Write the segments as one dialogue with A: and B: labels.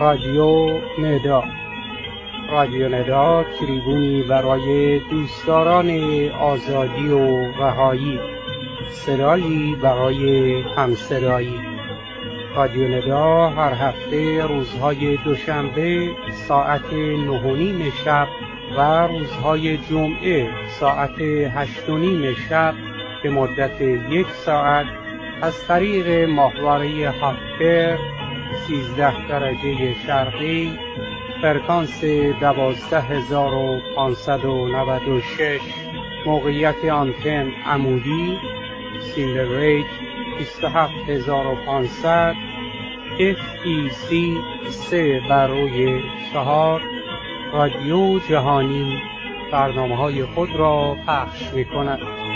A: رادیو ندا. رادیو ندا تریبونی برای دوستداران آزادی و رهایی، صدایی برای همصدایی. رادیو ندا هر هفته روزهای دوشنبه ساعت 9:30 شب و روزهای جمعه ساعت 8:30 شب به مدت 1 ساعت از طریق ماهواره هاپر 13 درجه شرقی، فرکانس 12596، موقعیت آنتن عمودی، سینگل ریت 27500، FEC 3 بر روی 4، رادیو جهانی برنامه‌های خود را پخش می‌کند.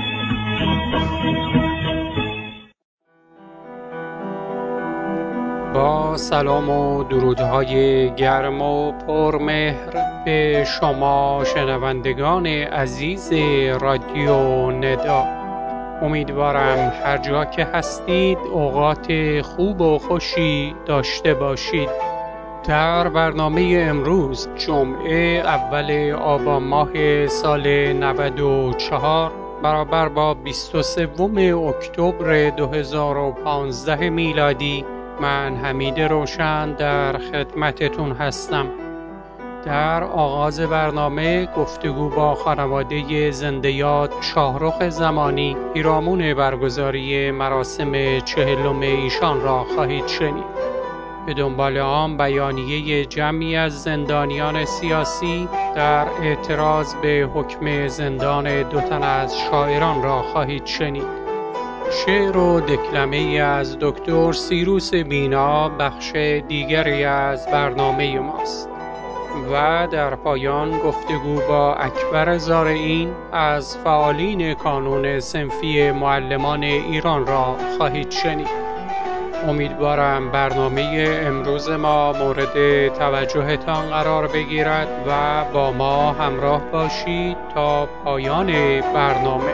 A: با سلام و درودهای گرم و پرمهر به شما شنوندگان عزیز رادیو ندا، امیدوارم هر جا که هستید اوقات خوب و خوشی داشته باشید. در برنامه امروز جمعه اول آبان ماه سال 94 برابر با 23 اکتبر 2015 میلادی، من حمید روشن در خدمتتون هستم. در آغاز برنامه گفتگو با خانواده زنده یاد شاهرخ زمانی پیرامون برگزاری مراسم 40 ایشان را خواهید شنید. به دنبال آن بیانیه جمعی از زندانیان سیاسی در اعتراض به حکم زندان 2 تن از شاعران را خواهید شنید. شعر و دکلمه‌ای از دکتر سیروس بینا بخش دیگری از برنامه ماست و در پایان گفتگو با اکبر زارعین از فعالین کانون صنفی معلمان ایران را خواهید شنید. امیدوارم برنامه امروز ما مورد توجهتان قرار بگیرد و با ما همراه باشید تا پایان برنامه.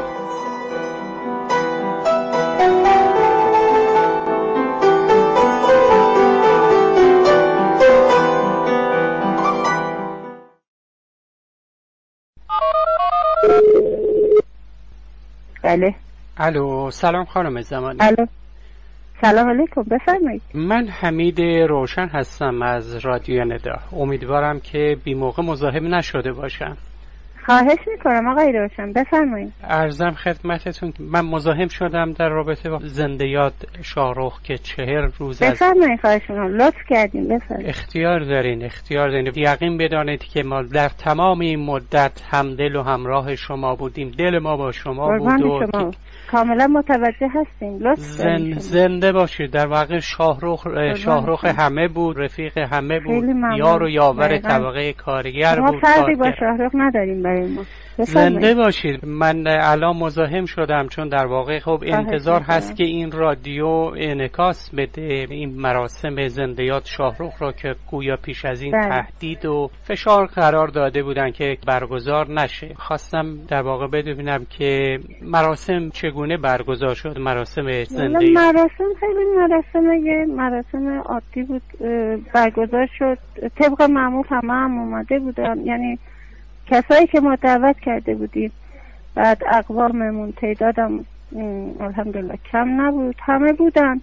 B: بله.
A: الو، سلام خانم زمانی.
B: الو، سلام علیکم، بفرمایید.
A: من حمید روشن هستم از رادیو ندا. امیدوارم که بی موقع مزاحم نشده باشم.
B: خواهش میکنم آقای روشن، بفرمایید.
A: عرضم خدمتتون من مزاحم شدم در رابطه با زنده یاد شاهرخ که 40 روز از
B: بفرمایید، خواهش میکنم، لطف کردین، بفرمایید.
A: اختیار دارین. یقین بدانید که ما در تمام این مدت همدل و همراه شما بودیم. دل ما با شما بود و
B: شما کاملا متوجه هستیم. لطف دارین.
A: زنده باشید. در واقع شاهرخ همه بود، رفیق همه بود، یار و یاور طبقه کارگر بود.
B: ما فرقی با شاهرخ نداریم برای ما.
A: زنده باشید. من الان مزاحم شدم چون در واقع خب انتظار هست که این رادیو انعکاس بده این مراسم زنده یاد شاهرخ را که گویا پیش از این تهدید و فشار قرار داده بودن که برگزار نشه. خواستم در واقع بدونم که مراسم چگونه برگزار شد. مراسم زنده یاد
B: مراسم خیلی مراسم عادی بود، برگزار شد طبق معمول. هم اومده بودن، یعنی کسایی که ما دعوت کرده بودیم. بعد اقواممون تعدادم الحمدلله کم نبود، همه بودن،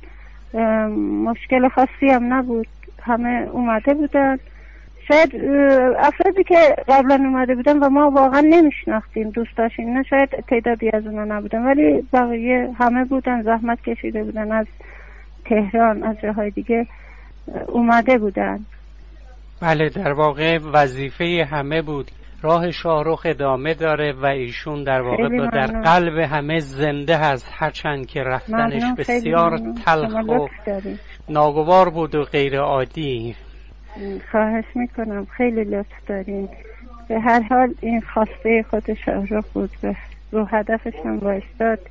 B: مشکل خاصی هم نبود، همه اومده بودن. شاید افرادی که قبلا اومده بودن و ما واقعا نمیشناختیم، دوست داشتیم، نه شاید تعدادی از اونا نبودن، ولی بقیه همه بودن، زحمت کشیده بودن، از تهران از جاهای دیگه اومده بودن.
A: بله، در واقع وظیفه همه بود. راه شاهرخ ادامه داره و ایشون در واقع در قلب همه زنده هست، هرچند که رفتنش بسیار تلخ و ناگوار بود و غیر عادی.
B: خواهش میکنم، خیلی لطف دارین. به هر حال این خواسته خود شاهرخ بود، به رو هدفش هم وایستاد.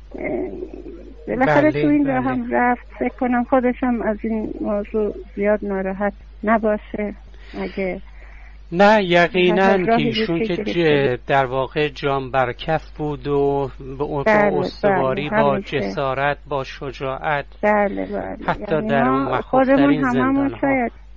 B: بالاخره تو این راه هم رفت. فکر کنم خودش هم از این موضوع زیاد ناراحت نباشه. اگه
A: نه، یقینا که ایشون که در واقع جان بر کف بود و به استواری با جسارت، با شجاعت، حتی در اون مخافترین زندان ها.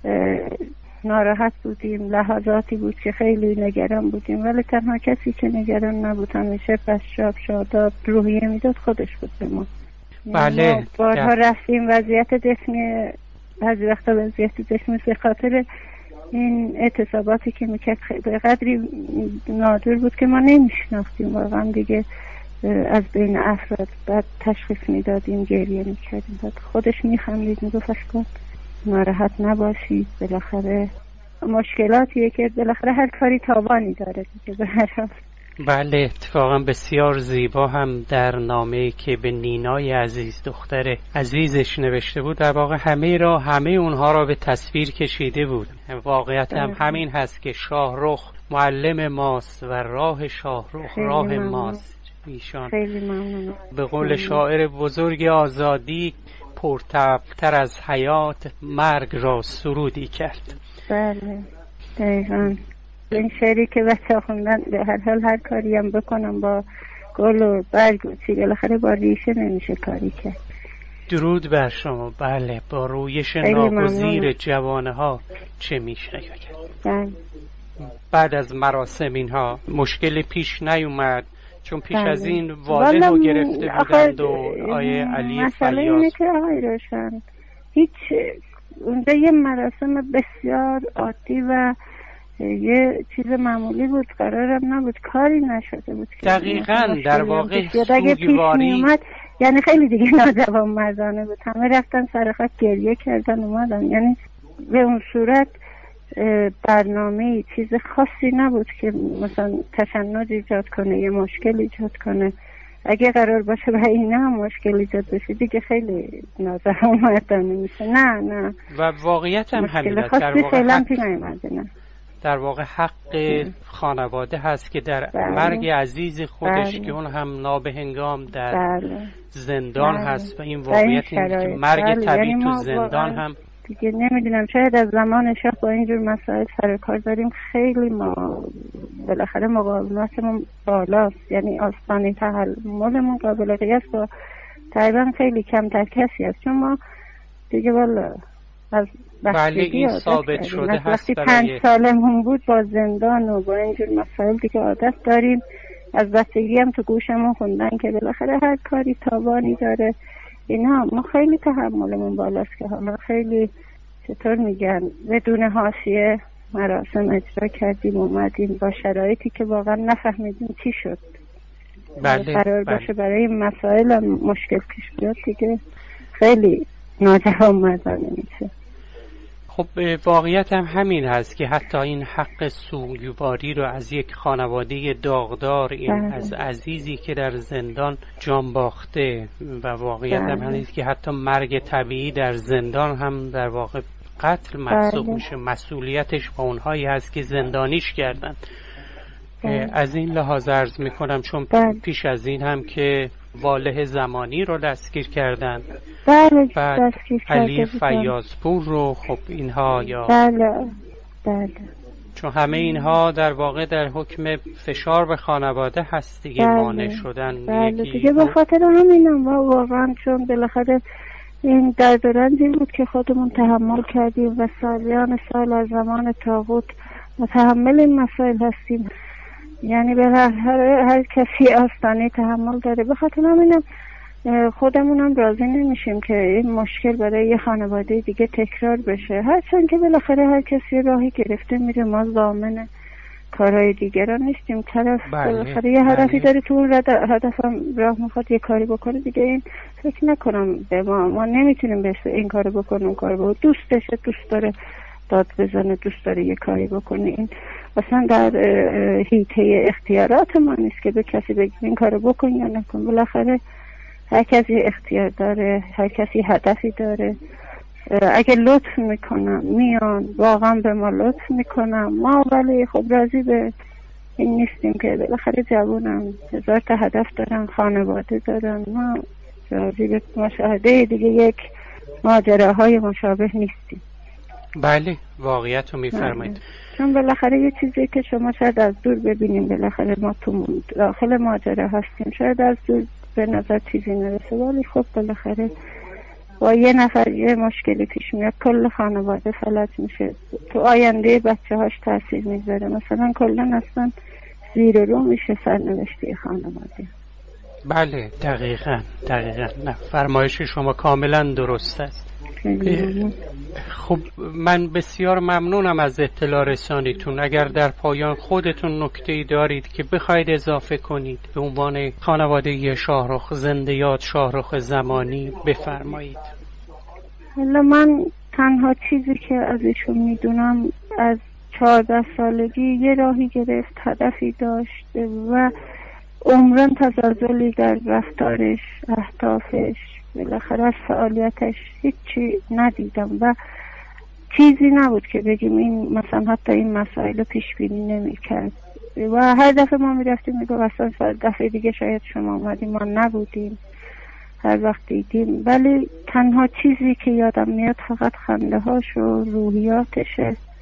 B: ناراحت بودیم، لحظاتی بود که خیلی نگران بودیم، ولی تنها کسی که نگران نبود، همیشه پشچاب شاداب روحیه میداد خودش بود به ما.
A: بله.
B: ما بارها رفتیم وضعیت جسمی، بعضی وقتا وضعیت جسمی به خاطر این اعتصاباتی که میکرد به قدری نادر بود که ما نمیشناختیم واقعا دیگه از بین افراد. بعد تشخیص میدادیم، گریه میکردیم، بعد خودش میخندید، میگفت اصلا ناراحت نباشید، بالاخره مشکلاتیه که بالاخره هر کاری تاوانی داره دیگه به هر حال.
A: بله، اتفاقا بسیار زیبا هم در نامه‌ای که به نینای عزیز دختر عزیزش نوشته بود، در واقع همه اونها را به تصویر کشیده بود. واقعیت هم همین هست که شاهرخ معلم ماست و راه شاهرخ راه ماست. ایشان
B: خیلی ممنون.
A: به قول شاعر بزرگ آزادی پرطبع‌تر از حیات مرگ را سرودی کرد.
B: بله دقیقاً. این شعری که بچه خوندن به هر حال هر کاری هم بکنم با گل و برگ و چی بالاخره با ریشه نمیشه کاری کرد.
A: درود بر شما. بله، با رویش ناگزیر جوانه ها چه میشه کرد. بعد از مراسم اینها مشکل پیش نیومد؟ چون پیش از این واله رو گرفته بودند و آیه علی
B: مسئله اینه که آقای روشن هیچ اونجا یه مراسم بسیار عادی و یه چیز معمولی بود، قرارم نبود، کاری نشده بود.
A: دقیقاً در واقع سوگواری
B: یعنی خیلی دیگه ناجوان مردانه بود، همه رفتن سر خط گریه کردن اومدن، یعنی به اون صورت برنامه چیز خاصی نبود که مثلا تشنج ایجاد کنه، یه مشکل ایجاد کنه. اگه قرار باشه و اینا مشکل ایجاد بشه دیگه خیلی ناجوان مردانه میشه. نه
A: و واقعیت هم همین است. در واقع حق خانواده هست که در مرگ عزیز خودش که اون هم نابهنگام در زندان هست و این واقعیت این که مرگ طبیعی تو زندان هم
B: دیگه نمیدونم، شاید از زمان شاه با اینجور مسائل سر کار داریم، خیلی ما بالاخره مقاومتمون بالاست، یعنی آستانه تحملمون قابل قیاس با تقریبا خیلی کمتر کسی است، چون ما دیگه والا از
A: بله این ثابت شده هست.
B: وقتی 5 سالمون بود با زندان و با اینجور مسائل دیگه عادت داریم. از بچگی هم تو گوشمون خوندن که بالاخره هر کاری تاوانی داره. اینا ما خیلی تحملمون بالاست که حالا خیلی چطور میگن بدون حاشیه مراسم اجرا کردیم، اومدیم با شرایطی که واقعا نفهمیدیم چی شد.
A: بله
B: قرار باشه برای این مسائل مشکل پیش بیاد دیگه خیلی ناجوان مردانه میشه.
A: خب واقعیت هم همین هست که حتی این حق سوگواری رو از یک خانواده داغدار، این از عزیزی که در زندان جان باخته، و واقعیت هم همین است که حتی مرگ طبیعی در زندان هم در واقع قتل محسوب میشه. مسئولیتش با اونهایی هست که زندانیش کردن. از این لحاظ عرض میکنم چون پیش از این هم که واله زمانی رو دستگیر کردن، بعد علی فیاضپور رو، خب اینها یا
B: بله
A: چون همه اینها در واقع در حکم فشار به خانواده هست دیگه مانع شدن.
B: دیگه به خاطر همینم واقعا چون بالاخره این درد و رنجی بود که خودمون تحمل کردیم و سالیان سال از زمان طاغوت متحمل این مسائل هستیم. یعنی به هر کسی آستانه تحمل داره. به خاطر همینم خودمونم راضی نمیشیم که این مشکل برای یه خانواده دیگه تکرار بشه، هرچند که بالاخره هر کسی راهی گرفته میره، ما ضامن کارهای دیگران نیستیم. طرف بالاخره یه هدفی داره، تو اون هدفم راه میخواد یه کاری بکنه دیگه. این فکر نکنم به ما نمیتونیم بهش این کارو بکنیم اون کارو بکنیم. دوستشه، دوست داره داد بزنه، دوست داره یه کاری بکنه. این اصلا در حیطه اختیارات ما نیست که به کسی بگیم این کارو بکن یا نکن. بالاخره هر کسی اختیار داره، هر کسی هدفی داره. اگه لطف میکنم میان واقعا به ما لطف میکنم ما، ولی خب راضی به این نیستیم که بالاخره جوونم 1000 تا هدف دارن، خانواده دارن. ما راضی به مشاهده دیگه یک ماجراهای مشابه نیستیم.
A: بله واقعیت رو میفرمایید.
B: چون بالاخره یه چیزی که شما شاید از دور ببینیم، بالاخره ما تو داخل ماجرا هستیم، شاید از دور به نظر چیزی نرسه، ولی خب بالاخره با یه نفر یه مشکلی پیش میاد کل خانواده فلج میشه، تو آینده بچه هاش تاثیر میذاره، مثلا کلا اصلا زیر رو میشه سرنوشته خانواده.
A: بله دقیقاً نه، فرمایش شما کاملا درست است. خب من بسیار ممنونم از اطلاع رسانیتون. اگر در پایان خودتون نکته‌ای دارید که بخواید اضافه کنید به عنوان خانواده شاهرخ، زنده یاد شاهرخ زمانی، بفرمایید.
B: حالا من تنها چیزی که از ایشون میدونم، از 14 سالگی یه راهی گرفت، هدفی داشت و عمران تزلزلی در رفتارش، اهدافش، بالاخره از فعالیتش هیچی ندیدم و چیزی نبود که بگیم این مثلا حتی این مسائل پیش بینی نمی کرد و هر دفعه ما می رفتیم می گفت اصلا دفعه دیگه شاید شما اومدیم ما نبودیم، هر وقت دیدیم. ولی تنها چیزی که یادم میاد فقط خنده هاش و روحیاتش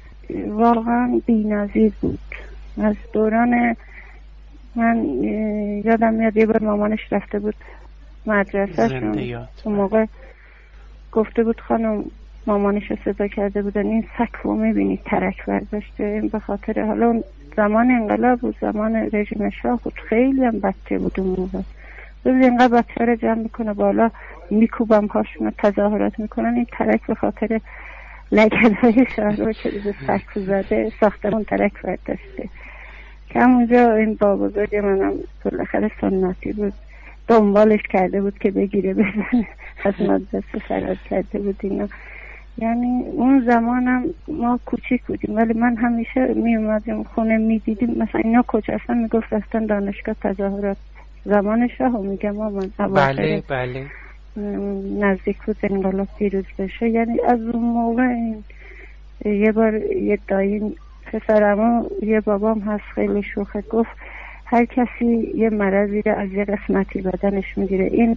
B: واقعا بی‌نظیر بود. از دوران من یادم میاد یه بار مامانش رفته بود مدرسه، اون موقع گفته بود خانم، مامانش رو صدا کرده بودن این سگ رو میبینید ترک برداشته، این به خاطر حالا اون زمان انقلاب بود، زمان رژیم شاه بود، خیلی هم بچه بود اون موقع، ببین اینقدر بچه رو جمع میکنه بالا میکوبم پاشون تظاهرات میکنن، این ترک به خاطر لگدهای شهر رو که به سگ زده ساختمون ترک برداشته. که همونجا این بابا بزرگ منم بالاخره سنتی بود دنبالش کرده بود که بگیره بزنه، از مدرسه فرار کرده بود اینا. یعنی اون زمانم ما کوچیک بودیم ولی من همیشه می اومدیم خونه می دیدیم مثلا اینا کجا هستن، می گفت رفتن دانشگاه تظاهرات زمان شاه و میگم مامان
A: بله
B: نزدیک بود انقلاب پیروز بشه. یعنی از اون موقع یه بار یه دایی پسرمو یه بابام هست خیلی شوخه گفت هر کسی یه مرضی رو از یه قسمتی بدنش میگیره، این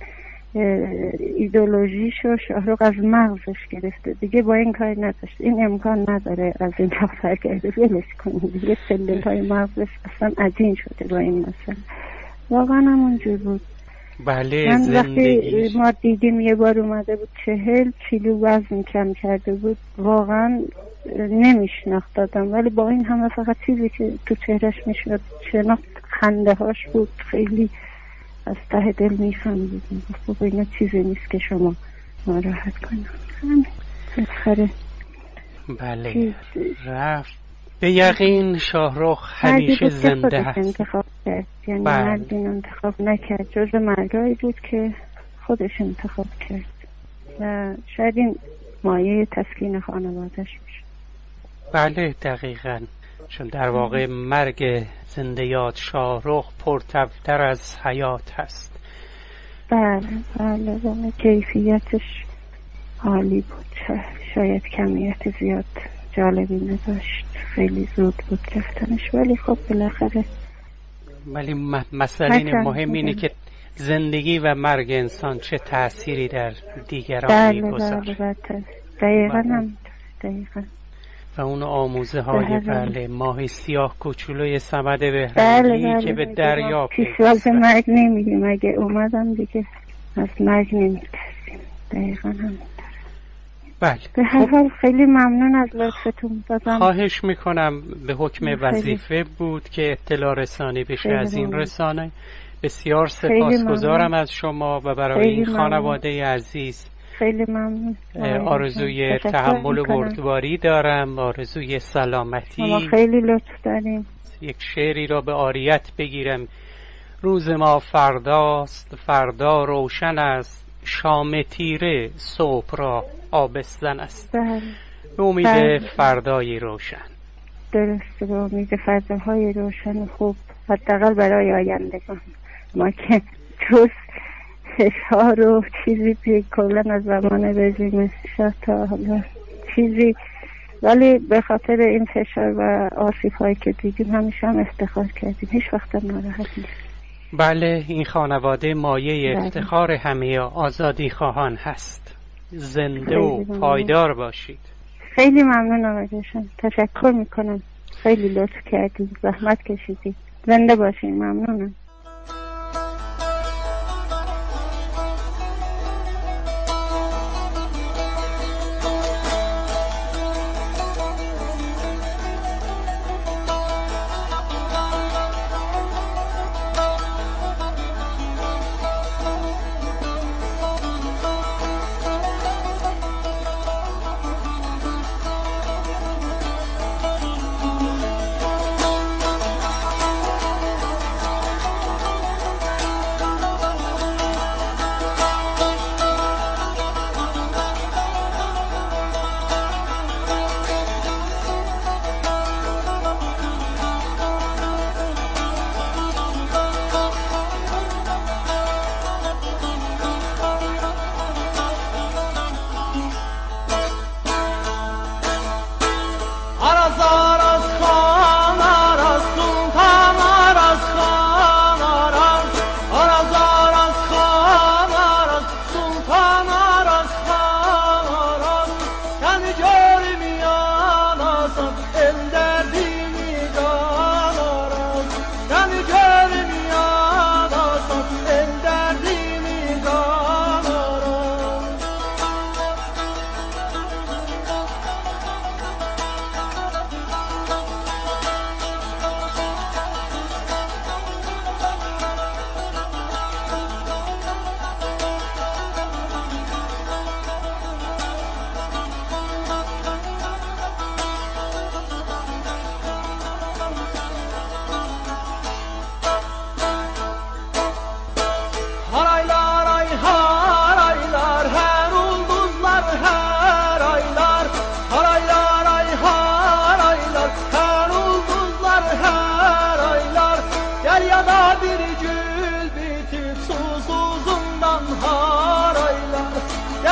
B: ایدئولوژیشو شاهرخ از مغزش گرفته دیگه، با این کار نداشت، این امکان نداره از این برگرده، ولش کنید دیگه، سلول های مغزش اصلا عجین شده با این مثلا. واقعا همونجور بود.
A: بله
B: من
A: زندگی
B: وقتی ما دیدیم یه بار اومده بود 40 کیلو وزن کم کرده بود، واقعا نمیشناختم، ولی با این همه فقط چیزی که تو چهرش میشد شناخت خنده هاش بود، خیلی از ته دل میخندیدیم، خب اینا چیزی نیست که شما ناراحت کنم. بالاخره
A: بله رفت به یقین شاهرخ همیشه زنده هست.
B: انتخاب کرد، یعنی مردی انتخاب نکرد، جز مردایی بود که خودش انتخاب کرد و شاید این مایه تسکین خانوادهش میشه.
A: بله دقیقاً، چون در واقع مرگ زنده یاد شاهرخ پرتبتر از حیات هست.
B: بله کیفیتش عالی بود، شاید کمیت زیاد جالبی نداشت، خیلی زود بود رفتنش، ولی خب بالاخره.
A: ولی مسئله مهم اینه که زندگی و مرگ انسان چه تأثیری در دیگران میگذاره.
B: بله دقیقاً.
A: و اون آموزه های بله ماه سیاه کوچولوی صمد بهرنگی که به دریا
B: پیشواز مرگ نمیدیم، اگه اومدم دیگه از مرگ نمیترسیم. دقیقاً هم.
A: بله
B: به هر حال خیلی ممنون از لطفتون.
A: خواهش میکنم، به حکم وظیفه بود که اطلاع رسانی بشه از این رسانه. بسیار سپاسگزارم از شما و برای این خانواده عزیز
B: خیلی ممنون.
A: آرزوی تحمل و بردباری دارم، آرزوی سلامتی.
B: شما خیلی لطف داریم.
A: یک شعری را به عاریت بگیرم: روز ما فرداست، فردا روشن است، شام تیره صبح را آبستن است. به امید فردای روشن.
B: درسته، به امید فرداهای روشن خوب، حداقل برای آیندگان. ما که جز فشار و چیزی کلا از زمان رژیم شاه تا حالا چیزی، ولی به خاطر این فشار و آسیب هایی که دیدیم همیشه هم افتخار کردیم، هیچ وقت ناراحت نیست.
A: بله این خانواده مایه افتخار همه آزادی خواهان هست. زنده و پایدار باشید.
B: خیلی ممنون آقای روشن، تشکر میکنم، خیلی لطف کردید، زحمت کشیدید. زنده باشین. ممنونم.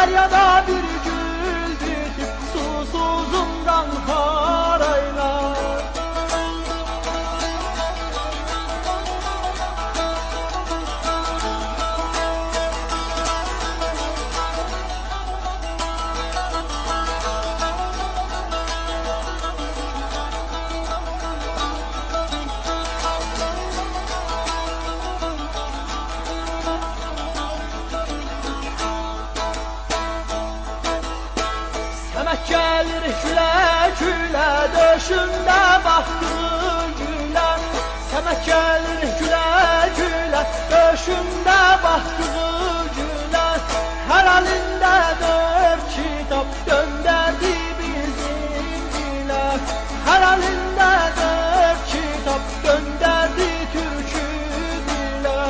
C: Deryada bir gül bitip susuzundan haraylar. Semek gelir güle güle döşünde baktığı güle. Semek gelir güle güle döşünde baktığı güle. Her halinde dört kitap gönderdi bizim dile. Her halinde dört kitap gönderdi türkü dile.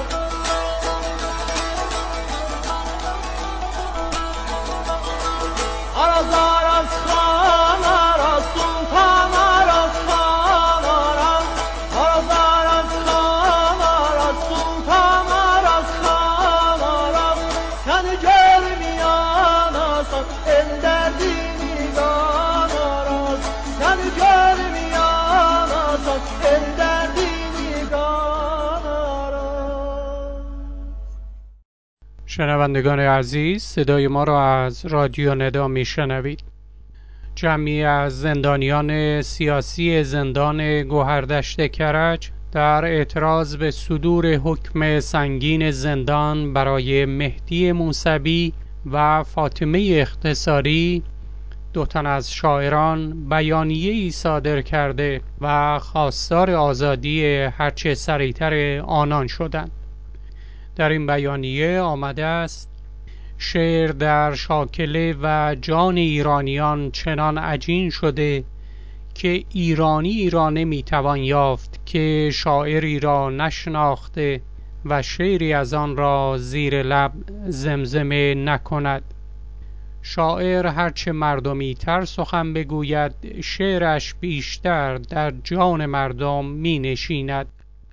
C: Araz araz khan araz sultan araz khan araz. Araz araz khan araz sultan araz khan araz. Seni görmeyen asat el derdini kan araz. Seni görmeyen asat el derdini kan araz.
A: شنوندگان عزیز، صدای ما را از رادیو ندا میشنوید. جمعی از زندانیان سیاسی زندان گوهردشت کرج در اعتراض به صدور حکم سنگین زندان برای مهدی موسوی و فاطمه اختصاری، دو تن از شاعران بیانیه‌ای صادر کرده و خواستار آزادی هرچه سریعتر آنان شدند. در این بیانیه آمده است: شعر در شاکله و جان ایرانیان چنان عجین شده که ایرانی را نمیتوان یافت که شاعری را نشناخته و شعری از آن را زیر لب زمزمه نکند. شاعر هرچه مردمی تر سخن بگوید، شعرش بیشتر در جان مردم می نشیند.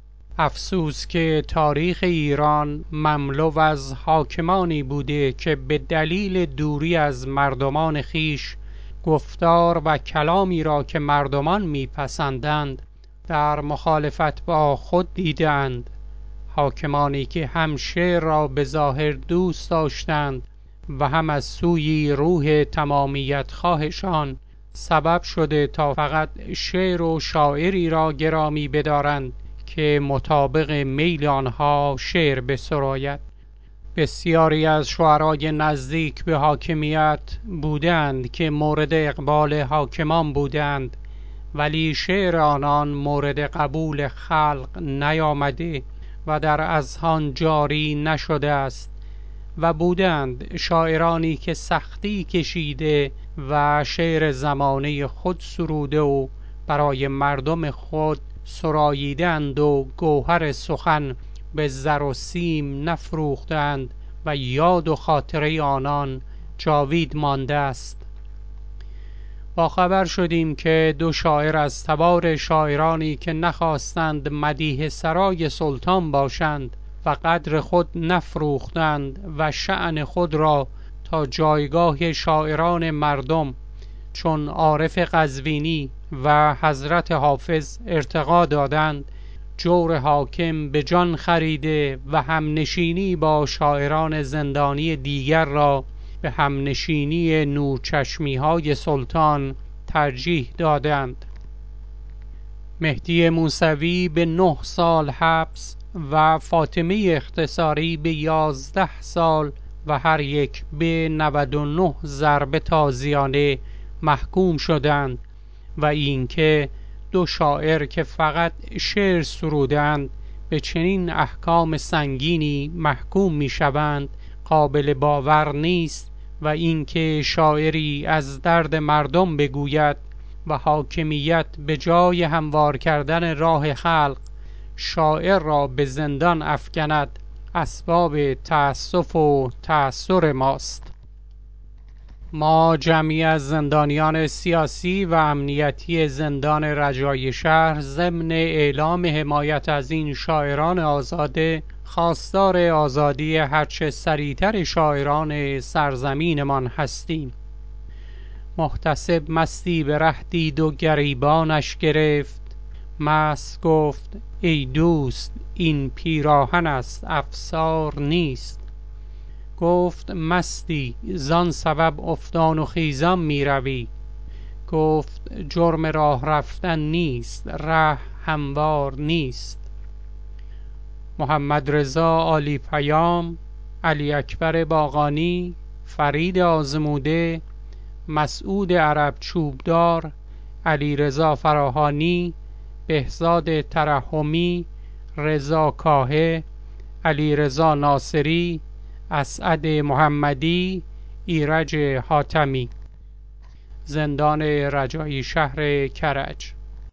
A: افسوس که تاریخ ایران مملو از حاکمانی بوده که به دلیل دوری از مردمان خیش گفتار و کلامی را که مردمان میپسندند در مخالفت با خود دیدند. حاکمانی که هم شعر را به ظاهر دوست داشتند و هم از سوی روح تمامیت خواهشان سبب شده تا فقط شعر و شاعری را گرامی بدارند که مطابق میل آنها شعر بسراید. بسیاری از شعرای نزدیک به حاکمیت بودند که مورد اقبال حاکمان بودند، ولی شعر آنان مورد قبول خلق نیامده و در اذهان جاری نشده است. و بودند شاعرانی که سختی کشیده و شعر زمانه خود سروده و برای مردم خود سراییدند و گوهر سخن به زر و سیم نفروختند و یاد و خاطره آنان جاوید مانده است. با خبر شدیم که دو شاعر از تبار شاعرانی که نخواستند مدیح سرای سلطان باشند و قدر خود نفروختند و شأن خود را تا جایگاه شاعران مردم چون عارف قزوینی و حضرت حافظ ارتقا دادند، جور حاکم به جان خریده و همنشینی با شاعران زندانی دیگر را به همنشینی نورچشمی های سلطان ترجیح دادند. مهدی موسوی به 9 سال حبس و فاطمه اختصاری به 11 سال و هر یک به 99 ضربه تازیانه محکوم شدند و اینکه دو شاعر که فقط شعر سرودند به چنین احکام سنگینی محکوم می شوند قابل باور نیست و اینکه شاعری از درد مردم بگوید و حاکمیت به جای هموار کردن راه خلق شاعر را به زندان افکند اسباب تأسف و تأثر ماست. ما جمعی از زندانیان سیاسی و امنیتی زندان رجای شهر ضمن اعلام حمایت از این شاعران آزاده خواستار آزادی هرچه سریعتر شاعران سرزمینمان هستیم. محتسب مستی به ره دید و گریبانش گرفت، مست گفت ای دوست این پیراهن است افسار نیست. گفت مستی زان سبب افتان و خیزان می روی. گفت جرم راه رفتن نیست ره هموار نیست. محمد رضا عالی پیام، علی اکبر باقانی، فرید آزموده، مسعود عرب چوبدار، علی رضا فراهانی، بهزاد ترحمی، رضا کاهه، علی رضا ناصری، اسعد محمدی، ایرج حاتمی. زندان رجایی شهر کرج.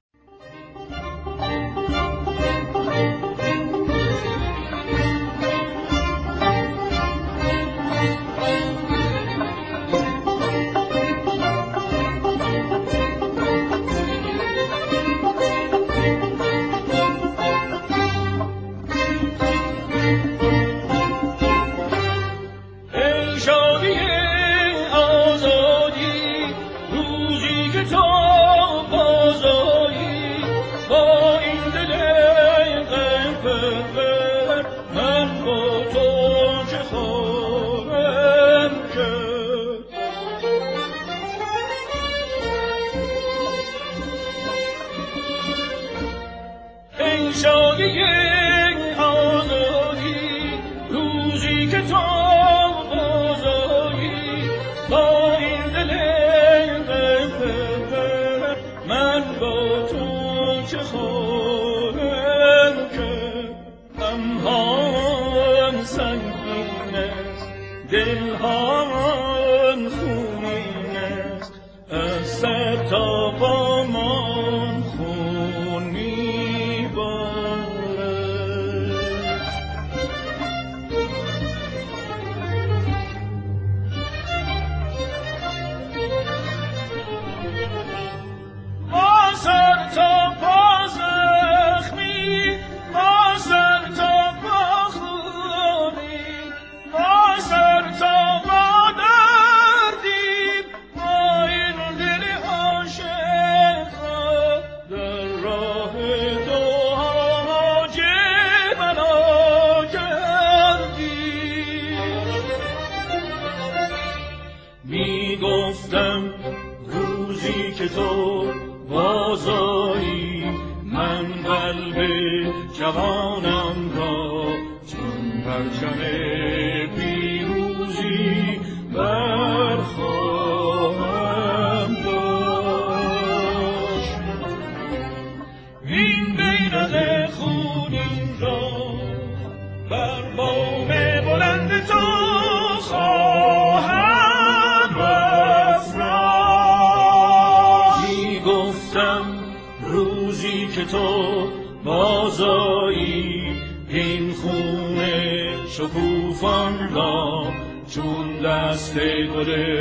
D: شکوفان را چون دست گل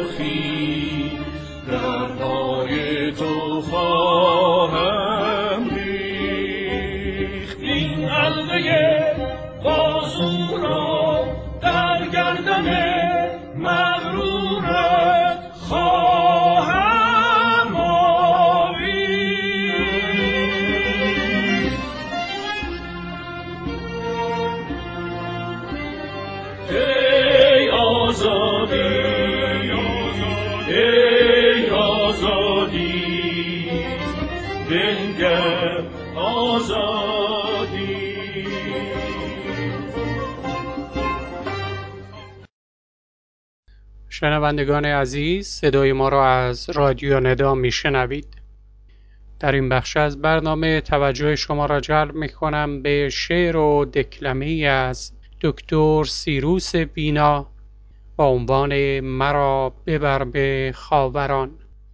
D: سرخی در پای تو خواهم ریخت. این حلقه بازو را در گردن مغرورت خواهم آویخت. ای آزادی، ای آزادی، بنگر آزادی.
A: شنوندگان عزیز، صدای ما را از رادیو ندا میشنوید. در این بخش از برنامه توجه شما را جلب میکنم به شعر و دکلمه‌ای از دکتر سیروس بینا با عنوان مرا ببر به خاوران.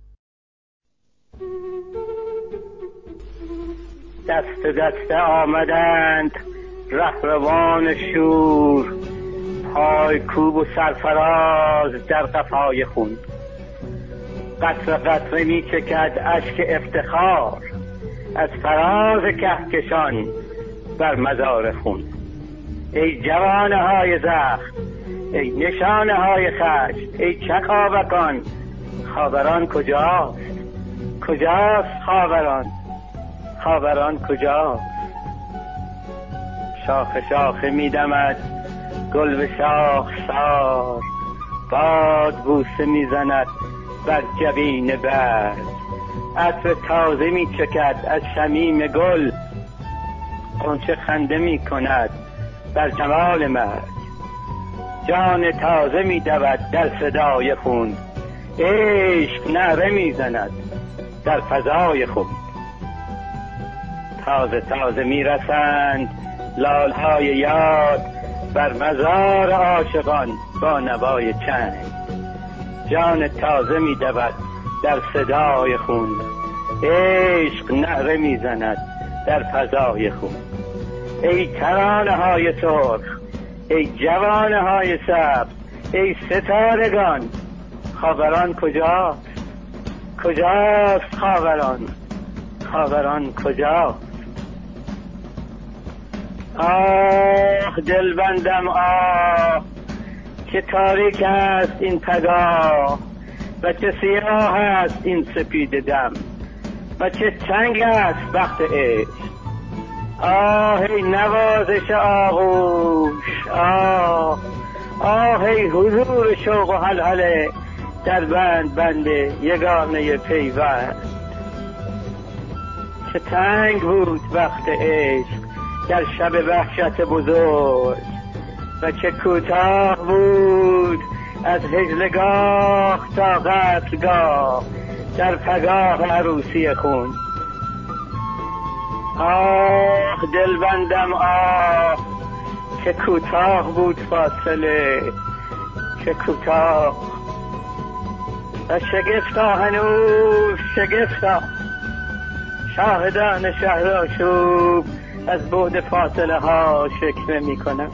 E: دست دست آمدند رهروان شور، پای کوب و سرفراز در قفای خون. قطره قطره می چکد اشک افتخار از فراز کهکشان بر مزار خون. ای جوانه های زخم، ای نشانه های خشم، ای چکاوکان، خاوران کجاست؟ کجاست خاوران؟ خاوران کجاست؟ شاخه شاخه میدمد گل به شاخ سار، باد بوسه میزند بر جبین برگ، عطر تازه میچکد از شمیم گل، غنچه خنده میکند بر جمال مرگ. جان تازه میدود در صدای خون، عشق نعره میزند در فضای خون. تازه تازه میرسند لالهای یاد بر مزار عاشقان با نوای چنگ. جان تازه میدود در صدای خون، عشق نعره میزند در فضای خون. ای ترانه های سرخ، ای جوانه های سبز، ای ستارگان، خاوران کجاست؟ کجاست خاوران؟ خاوران کجاست؟ آه دلبندم آه، چه تاریک است این پگاه و چه سیاه است این سپید دم و چه تنگ است بخت عشق. آه ای نوازش آغوش، آه آه ای حضور شوق و هلهله در بند بند یگانه پیوند. چه تنگ بود وقت عشق در شب وحشت بزرگ و چه کوتاه بود از هجلگاه تا قتلگاه در پگاه عروسی خون. آه دلبندم آه، چه کوتاه بود فاصله، چه کوتاه و شگفتا هنوز شگفتا. شاهدان شهر آشوب از بعد فاصله ها شکوه می کنم.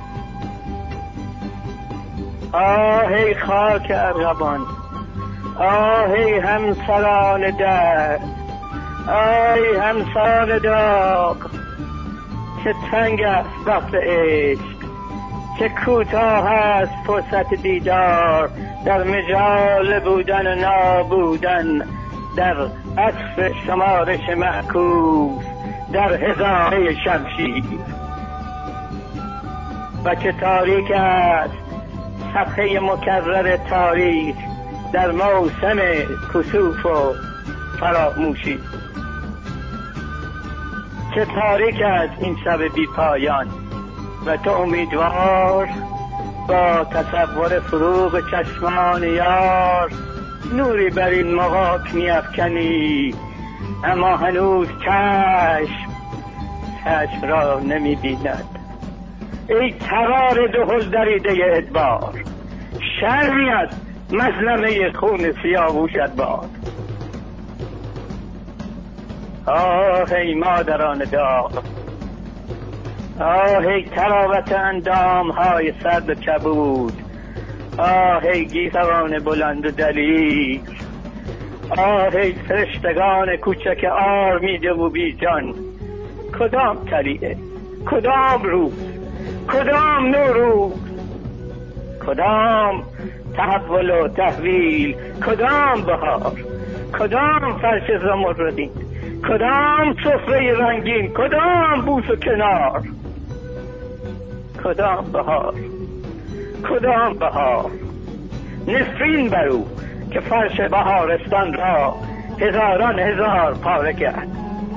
E: آه ای خاک ارغوان، آه ای همسران درد، ای همسال داغ، چه تنگ است وقت عشق، چه کوتاه است فرصت دیدار در مجال بودن و نابودن، در عطف شمارش معکوس در هزاره شمشیر. و چه تاریک است صفحه مکرر تاریخ در موسم کسوف و فراموشی. چه تاریک است این شب بی پایان و تو امیدوار با تصور فروغ چشمان یار نوری بر این مغاک می‌افکنی، اما هنوز چشم را نمی‌بیند. ای ترار دهل دریده ادبار، شرمی از مظلمه خون سیاووشت باد. آه ای مادران داغ، آه ای تراوت اندام های سرد و کبود، آه ای گیسوان بلند و دلیر، آه ای فرشتگان کوچک آرمیده و بی جان. کدام طلیعه، کدام روز، کدام نوروز، کدام تحول و تحویل، کدام بهار، کدام فرش زمردین، کدام سفره رنگین، کدام بوس و کنار، کدام بهار، کدام بهار. نفرین بر او که فرش بهارستان را هزاران هزار پاره کرد.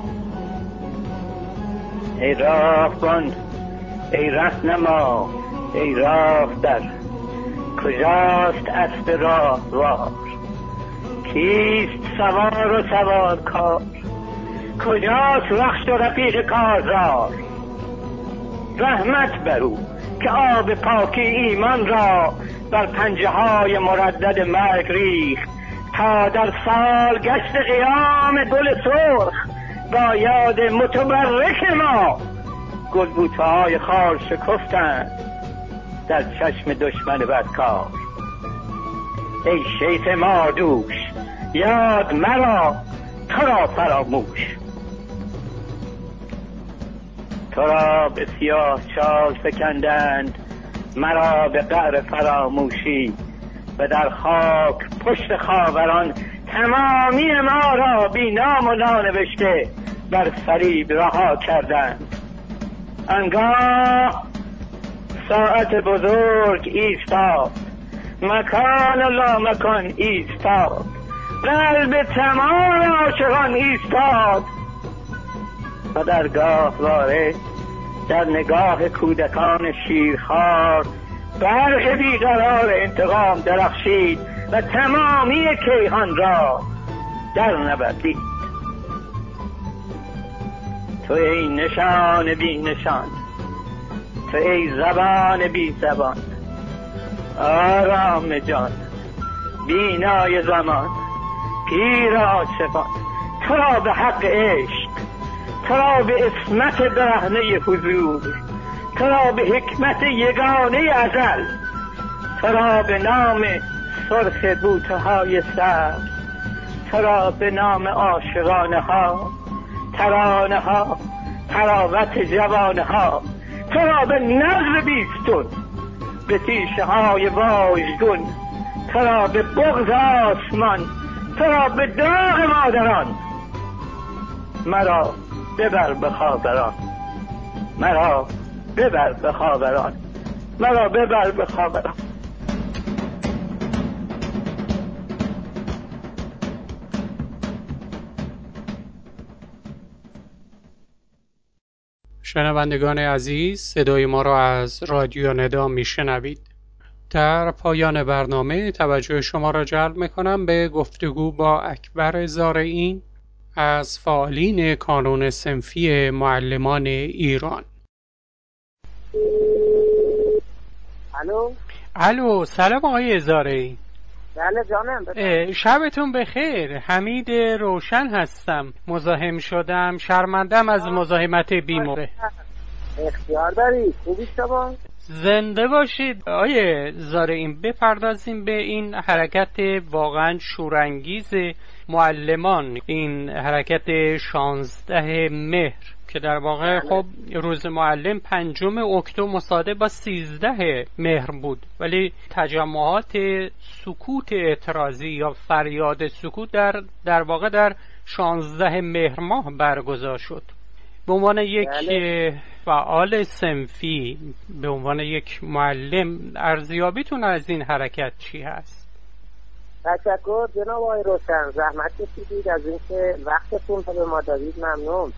E: ای راهبان، ای رهنما، ای راهبر، کجاست اسب راهوار؟ کیست سوار و سوارکار؟ کجاست رخش و رفیق کارزار؟ رحمت بر او که آب پاکی ایمان را بر پنجه های مردد مرگ ریخت تا در سال گشت قیام گل سرخ با یاد متبرک ما گلبوته های خار شکفتند در چشم دشمن بدکار. ای شیخ مادوش، یاد مرا تو را فراموش. تو را به سیاه چال فکندند، مرا به قعر فراموشی و در خاک پشت خاوران تمامی ما را بی نام و نانوشته بر فریب رها کردند. آنگاه ساعت بزرگ ایستاد، مکان و لامکان ایستاد، قلب تمام عاشقان ایستاد و در گاهواره در نگاه کودکان شیرخوار برق بیقرار انتقام درخشید و تمامی کیهان را در نوردید. تو ای نشان بی نشان، تو ای زبان بی زبان، آرام جان، بینای زمان، پیر عاشقان، تو را به حق عشق، تو را به عصمت برهنه حضور، تو را به حکمت یگانه ازل، تو را به نام سرخ بوته‌های سبز، تو را به نام عاشقانه ها، ترانه ها، تراوت جوانه ها، تو را به نظر بیستون، به تیشه های واژگون، تو را به بغض آسمان، تو را به داغ مادران، مرا ببر به خاوران، مرا ببر به خاوران، مرا ببر به خاوران.
A: شنوندگان عزیز، صدای ما را از رادیو ندا میشنوید. در پایان برنامه توجه شما را جلب میکنم به گفتگو با اکبر زارعین از فعالین کانون صنفی معلمان ایران. الو، سلام آقای زارعین.
F: بله جانم.
A: شبتون بخیر. حمید روشن هستم. مزاحم شدم، شرمندم از مزاحمت بی‌موقع.
F: اختیار داری. خوبی شما؟
A: زنده باشید. آیه زارعین، بپردازیم به این حرکت واقعا شورانگیز معلمان، این حرکت 16 مهر که در واقع خب روز معلم 5 اکتبر مصادف با 13 مهر بود، ولی تجمعات سکوت اعتراضی یا فریاد سکوت در واقع در 16 مهر ماه برگزار شد. به عنوان یک فعال صنفی، به عنوان یک معلم، ارزیابیتون از این حرکت چی هست؟
F: تشکر جناب آقای روشن، زحمت کشیدید از اینکه وقتتون رو به ما دادید. ممنون.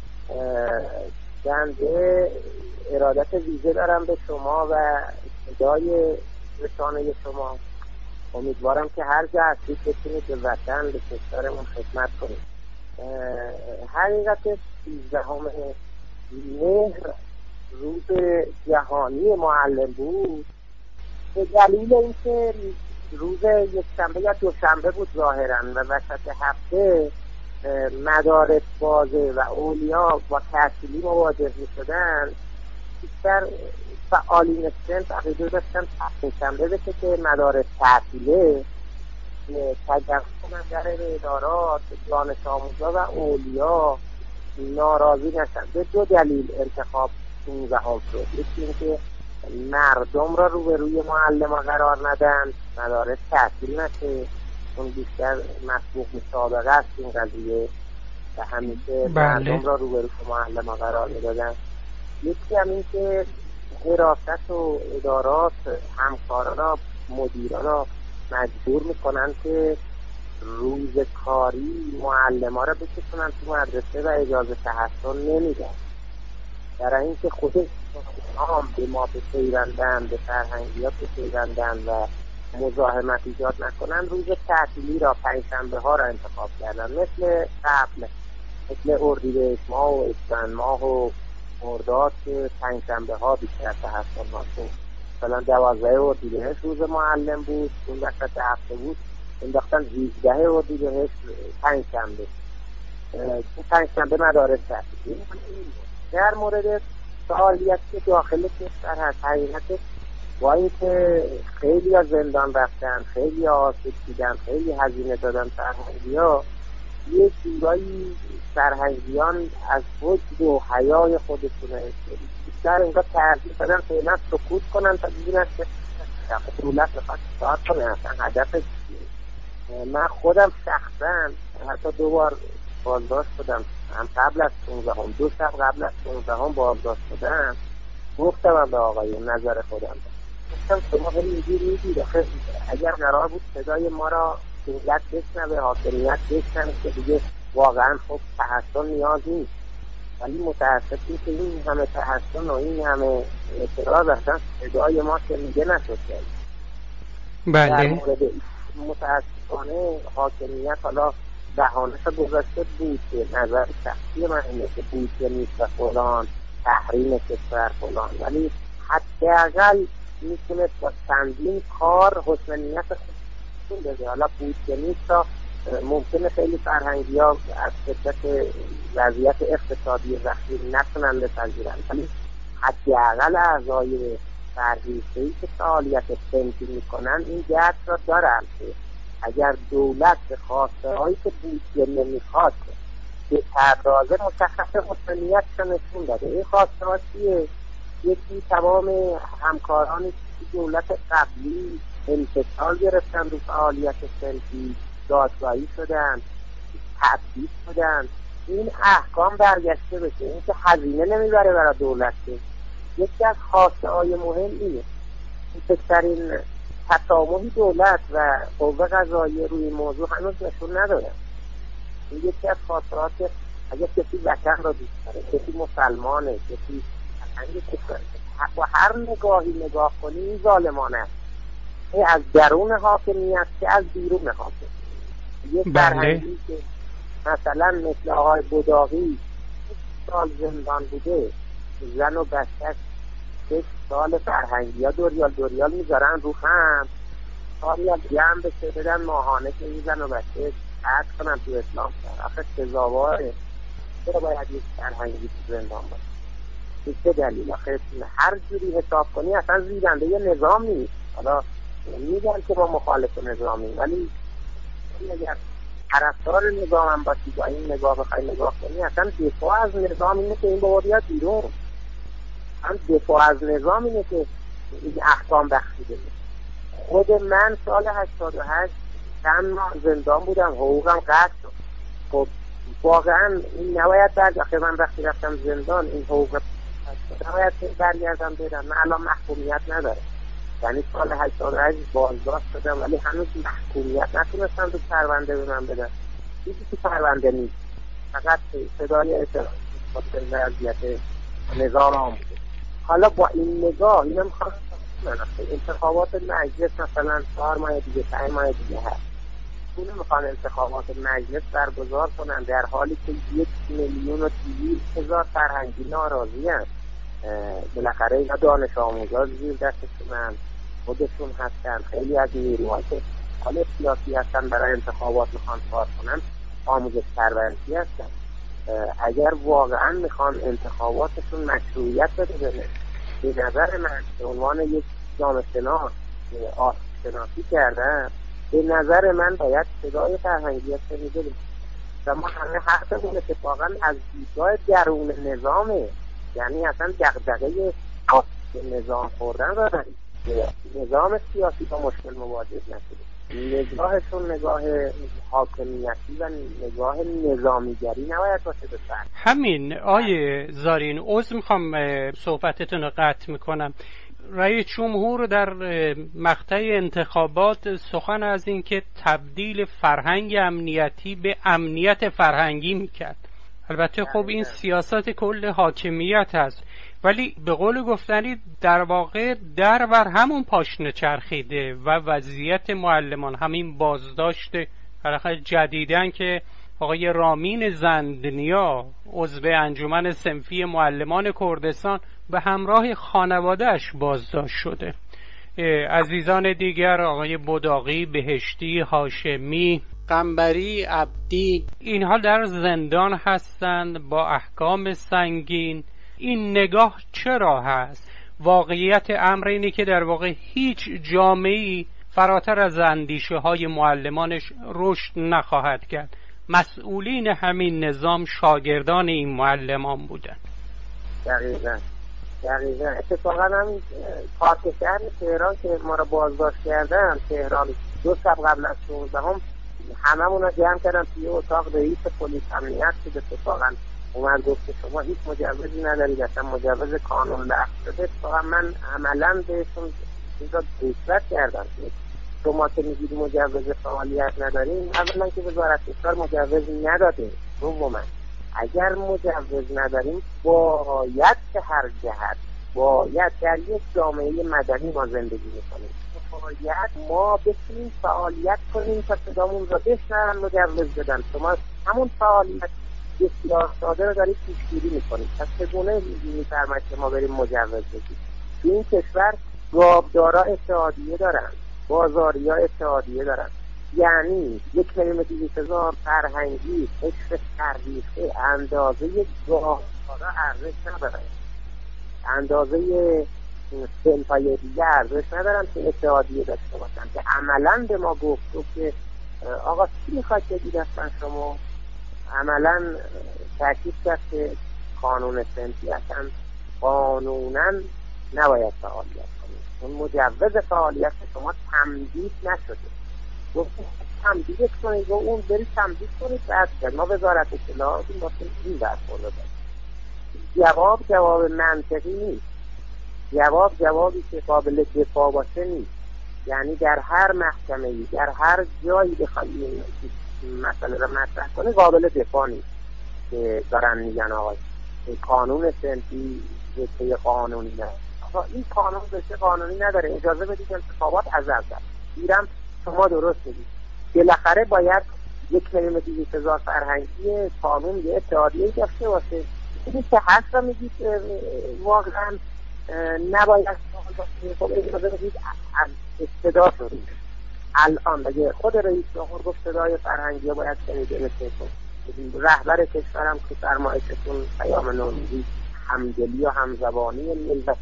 F: بنده ارادت ویژه دارم به شما و صدای رسانه شما. امیدوارم که هر جا هستید بتونید به وطن، به کشورمون خدمت کنید. حقیقت 13 مهر روز جهانی معلم بود به دلیل اینکه روز یکشنبه یا دوشنبه بود ظاهرا و وسط هفته مدارس بازه و اولیا با تحصیلی مواجه می‌شدن. بیشتر فعالین صنف عقیده داشتن پنجشنبه بشه که مدارس تعطیله، تجمع کنن در ادارات، دانش آموزا و اولیا ناراضی نشن. به 2 دلیل انتخاب 16 شد. یکی اینکه مردم را روبروی معلم قرار ندن، مدارس تعطیل نشه، اون بیشتر مسبوق مسابقه است این قضیه و همیشه مردم را روبروی معلم قرار میدادن. یکی هم این که حراست و ادارات همکاران را، مدیران را مجبور میکنن که روز کاری معلم ها را بکشونن تو مدرسه و اجازه تحصیل نمیدن. در این که خودش به ما بپیوندن، به فرهنگیات بپیوندن و مزاحمت ایجاد نکنن، روز تعطیلی را، پنجشنبه ها را انتخاب کردن. مثل قبل، مثل اردیبهشت ماه و اسفند ماه و مرداد که پنجشنبه ها بیشتر تحصیل ها بود. مثلا 12 اردیبهشت روز معلم بود، اون وقت هفته بود، انداختن 18 اردیبهشت پنجشنبه. پنجشنبه مدارس تعطیل. در مورد فعالیت که داخل کشور هست، حقیقتش با اینکه خیلی ها زندان رفتن، خیلی ها آسیب دیدن، خیلی هزینه دادن فرهنگی ها، یه جورایی فرهنگیان از وجد و حیای خودشونه بیشتر اینجا ترجیح دادن فعلا سکوت کنن تا ببینن که دولت بخواد چیکار کنه، اصلا هدفش چیه. من خودم شخصا حتی 2 بار بازداشت شدم، هم قبل از 15 2 شب قبل از 15 بازداشت شدم. گفتم به آقایون نظر خودم، گفتم شما اینجوری میگید اگر قرار بود صدای ما را دولت بشنوه، حاکمیت بشنوه که دیگه واقعا خب تحسن نیاز نیست، ولی متاسفیم که این همه تحسن و این همه اعتراض اصلا صدای ما که میگه نشد.
A: بله.
F: در مورد متاسفانه حاکمیت حالا بهانه‌اش گذاشته بود که نظر شخصی من اینه که بودجه نیست و فلان تحریم کشور فلان، ولی حداقل میتونست با چندین کار حسن نیت خودشون بده. حالا بودجه نیست تا ممکنه خیلی فرهنگی ها از شدت وضعیت اقتصادی وقتی نتونن بپذیرن، ولی حداقل اعضای فرهیخته‌ای که فعالیت صنفی میکنن این جهت را دارن که اگر دولت به خواسته هایی که بودجه نمیخواد به پردازه مشخص حسنیت را نشون داده. این خواسته ها چیه؟ یکی تمام همکارانی که دولت قبلی انتقال گرفتن رو فعالیت صنفی دادگاهی شدن، تبدیل شدن، این احکام برگشته بشه. این که هزینه نمیبره برای دولت. یکی از خواسته های مهم اینه. بهترین تسامحی دولت و قوه قضاییه روی موضوع هنوز نشون ندادن. این یکی از خواسته ها که اگر کسی وطن را دوست داره، کسی مسلمانه، کسی فرهنگی کشور، با هر نگاهی نگاه کنی این ظالمانه است. این از درون حاکمیت که از بیرون حاکمیت. یه فرهنگی که مثلا مثل آقای بوداغی 6 سال زندان بوده، زن و بچه‌اش 6 سال فرهنگی ها دوریال میذارن رو هم، سالی از جمع بشه بدن ماهانه که این زن و بچه قطع کنن تو اسلام کرد. آخه سزاواره. چرا باید یک فرهنگی تو زندان باشه؟ به چه دلیل؟ آخه هر جوری حساب کنی اصلا زیرنده یه نظام نیست. حالا میگن که ما مخالف نظامیم، ولی اگر طرفدار نظام هم باشی با این نگاه بخوای نگاه کنی، اصلا دفاع از نظام اینه که این بابا بیاد بیرون. هم دفاع از نظام اینه که این احکام بخشیده بشه. خود من سال 88 چند ماه زندان بودم، حقوقم قطع شد. خب واقعا این نباید برگردم. من وقتی رفتم زندان این حقوق نباید برگردم بدم. من الان محکومیت ندارم، یعنی سال 88 بازداشت شدم ولی هنوز محکومیت نتونستم تو پرونده به من بدم. چیزی که پرونده نیست، فقط صدای اعتراض به وضعیت نظام آموده. حالا با این نگاه اینم خواستم انتخابات مجلس مثلا 4 ماه دیگه 5 ماه دیگه هست، اونو میخوان انتخابات مجلس برگزار کنن در حالی که 1,200,000 فرهنگی ناراضی هست. بالاخره اینا دانش آموزا زیر دستشونن، خودشون هستن، خیلی از نیروها که حالا سیاسی هستن برای انتخابات میخوان کار کنن آموزش پرورشی هستن. اگر واقعا میخوان انتخاباتشون مشروعیت بده، به نظر من به عنوان یک جامعه شناس آسیب شناسی کردن، به نظر من باید صدای فرهنگیت شنیده بشه. و ما همه حقمون اتفاقا از دیدگاه درون نظامه، یعنی اصلا دغدغه نظام خوردن را داریم. نظام سیاسی با مشکل مواجه نشده، نگاهشون نگاه حاکمیتی و نگاه نظامیگری نباید باشه. بسن
A: همین آیه زارین عذر میخوام صحبتتون رو قطع میکنم. رئیس جمهور در مقطع انتخابات سخن از این که تبدیل فرهنگ امنیتی به امنیت فرهنگی میکرد. البته خب این سیاست کل حاکمیت هست، ولی به قول گفتنی در واقع در بر همون پاشنه چرخیده و وضعیت معلمان همین بازداشت جدیدن که آقای رامین زندنیا عضو انجمن صنفی معلمان کردستان به همراه خانواده‌اش بازداشت شده. عزیزان دیگر آقای بوداغی، بهشتی، هاشمی، قنبری، عبدی، اینها در زندان هستند با احکام سنگین. این نگاه چرا هست؟ واقعیت امر اینه که در واقع هیچ جامعه‌ای فراتر از اندیشه های معلمانش رشد نخواهد کرد مسئولین همین نظام شاگردان این معلمان بودن.
F: دقیقاً اتفاقا همین پارک شهر تهران که ما را بازداشت کردن، تهران 2 شب قبل از 16 هممون رو جمع کردن توی اتاق رئیس پلیس امنیت که اتفاقا اومد گفت که شما هیچ مجوزی ندارید، اصلا مجوز قانون لغو شده. اتفاقا من عملا بهشون اینجا دعوت کردم که شما که میگید مجوز فعالیت نداریم، اولا که وزارت کشور مجوز نداده، دوما اگر مجوز نداریم باید که هر جهت باید در یک جامعه مدنی ما زندگی میکنیم، باید ما بتونیم فعالیت کنیم تا صدامون را بشنون مجوز بدن. شما همون فعالیت بسیار ساده رو دارید پیشگیری میکنید، پس چگونه میفرمایید که ما بریم مجوز بدیم؟ این کشور گاودارا اتحادیه دارن، بازاریا اتحادیه دارن، یعنی 1,200,000 فرهنگی عشق تاریخی اندازه گاودارا ارزش ندارن، اندازه سنفای دیگه ارزش ندارن که اتحادیه داشته باشن، که عملا به ما گفت که آقا چی میخواید بگید اصلا شما؟ عملا تاکید کرد که قانون سنفی اصلا قانونا نباید فعالیت کنید، اون مجوز فعالیت شما تمدید نشده، گفت تمدید کنید و اون برید تمدید کنید. بعد ما وزارت اطلاعات این برخورد داد. جواب منطقی نیست، جوابی که قابل دفاع باشه نیست. یعنی در هر محکمه‌ای در هر جایی بخواید مسئله رو مطرح کنه قابل دفاع نیست که دارن میگن آقا قانون سنفی رشته قانونی نداره. آقا این قانون رشته قانونی نداره، اجازه بدید انتخابات از اول میرم. شما درست میگید، بالاخره باید 1,200,000 فرهنگی قانون یه اتحادیه داشته باشه. این که هست رو میگید واقعا نباید خب اجازه بدید از ابتدا شدید. الان بگه خود رئیس جمهور گفت صدای فرهنگی ها باید شنیده بشه، رهبر کشورم که فرمایشتون پیام نوروزی همدلی و همزبانی ملت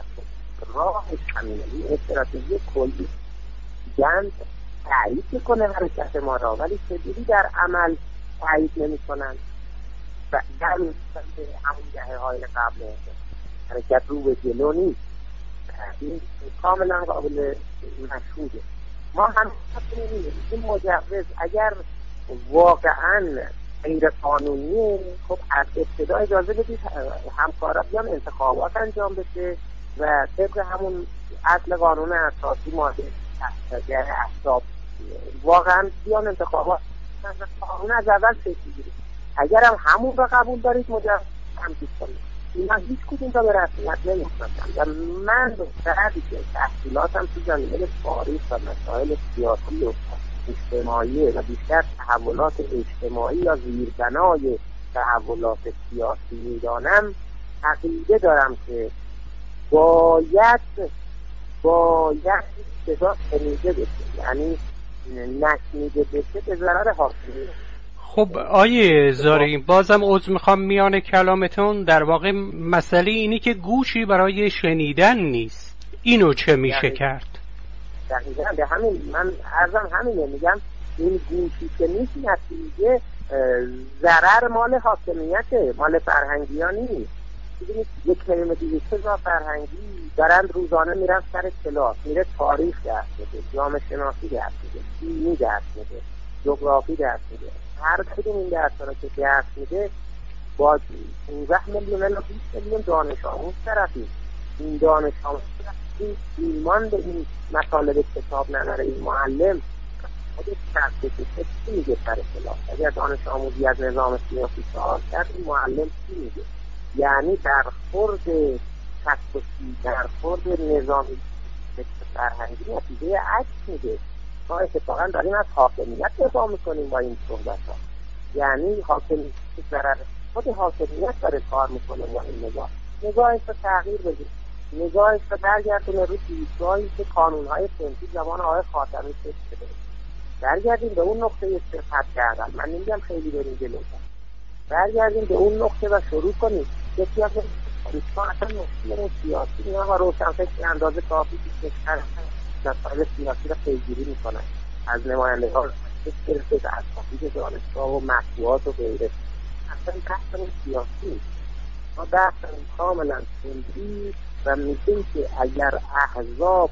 F: راهش همینه، این استراتژی کلی گند تایید میکنه حرکت ما را، ولی چجوری در عمل تایید نمیکنن؟ در همون دهه‌های قبل حرکت رو به جلو نیست. این کاملا قابل مشهوده. ما هم این مجوز اگر واقعا غیر قانونیه، خب از ابتدا اجازه بدید همکارا بیان انتخابات انجام بشه و طبق همون اصل قانون اساسی ماده 10 احزاب واقعا بیان انتخابات قانون از اول شکل بگیره. اگر هم همون را قبول دارید مجوز تمدید کنید. اینا هیچ کدوم را به رسمیت نمی‌شناسن و من به شرطی که تحصیلاتم تو زمینه تاریخ و مسائل سیاسی و اجتماعی و بیشتر تحولات اجتماعی یا زیربنای تحولات سیاسی میدانم، عقیده دارم که باید صدا شنیده بشه، یعنی نشنیده بشه به ضرر حاکمیت.
A: خب آیه زارعی، بازم عذر میخوام میان کلامتون، در واقع مسئله اینی که گوشی برای شنیدن نیست. اینو چه میشه کرد؟
F: دقیقاً به همین من عرضم همینه، میگم این گوشی که نیست نتیجه ضرر مال حاکمیته، مال فرهنگی ها نیست. ببینید 1,200,000 فرهنگی دارن روزانه میرن سر کلاس، میره تاریخ درس میده، جامعه شناسی درس میده، دینی درس میده، جغرافی درس میده. هر کدوم این درس‌ها رو که درس میده با 15 میلیون الی 20 میلیون دانش آموز طرفی. این دانش آموز ایمان به این مطالب کتاب نداره. این معلم خودش تحقیقی چی میگه سر کلاس؟ اگر دانش آموزی از نظام سیاسی سوال کرد، این معلم چی میگه؟ یعنی برخورد تکتیکی، برخورد نظامی فرهنگی نتیجه عکس میده. ما اتفاقا داریم از حاکمیت دفاع میکنیم با این صحبت ها. یعنی حاکمیت ضرر خود حاکمیت داره کار میکنه با این نگاهش رو تغییر بده، نگاهش رو برگردونه روی دیدگاهی که قانونهای سنفی زمان آقای خاتمی شکل شده. برگردیم به اون نقطه صفت کردن، من نمیگم خیلی بریم جلو، برگردیم به اون نقطه و شروع کنیم. یکی از دوستان اصلا مشکل سیاسی اینا و روشنفکر اندازه کافی که مسائل سیاسی را پیگیری میکنن از نمایندگان برسه به اساتید دانشگاه و مطبوعات و غیره. اصلا بحثمون سیاسی، ما بحثمون کاملا سنفی و میگیم که اگر احزاب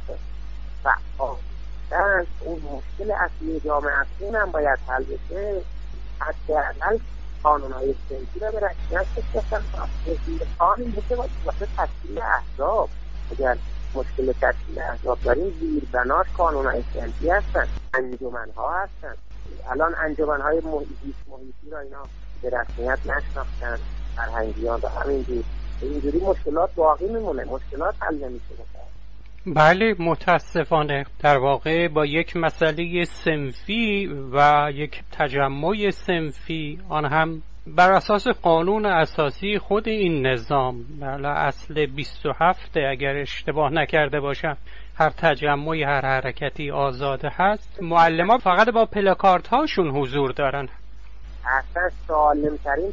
F: فعال اون مشکل اصلی جامعه اصلی هم باید حل بشه، حداقل قانونهای سنفی را به رسمیت بشناسن. قانون بشه واسه تشکیل احزاب. اگر مشکل تشکیل احزاب داریم، زیربناش قانونهای سنفی هستن، انجمنها هستن. الان انجمنهای محیطی را اینا به رسمیت نشناختن، فرهنگیان و اینجوری مشکلات باقی میمونه، مشکلات حل نمیشه.
A: بله، متاسفانه در واقع با یک مسئله صنفی و یک تجمع صنفی، آن هم بر اساس قانون اساسی خود این نظام، بله اصل 27 اگر اشتباه نکرده باشم، هر تجمعی هر حرکتی آزاده هست، معلمان فقط با پلاکارت هاشون حضور دارن.
F: اصلا سالمترین